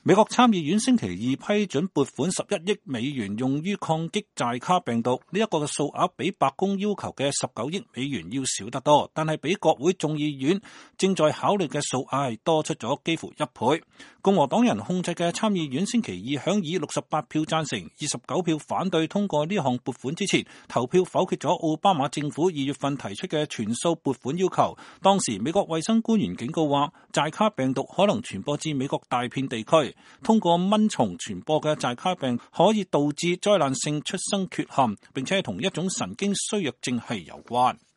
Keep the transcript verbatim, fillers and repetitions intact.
美國參議院星期二批准撥款十一億美元用於抗擊寨卡病毒，呢、這、一個嘅數額比白宮要求嘅十九億美元要少得多，但係比國會眾議院正在考慮嘅數額係多出咗幾乎一倍。共和黨人控制嘅參議院星期二響以六十八票贊成、二十九票反對通過呢項撥款之前，投票否決咗奧巴馬政府二月份提出嘅全數撥款要求。當時美國衛生官員警告話，寨卡病毒可能傳播至美國大片地區。通過蚊蟲傳播嘅寨卡病可以導致災難性出生缺陷，並且同一種神經衰弱症係有關。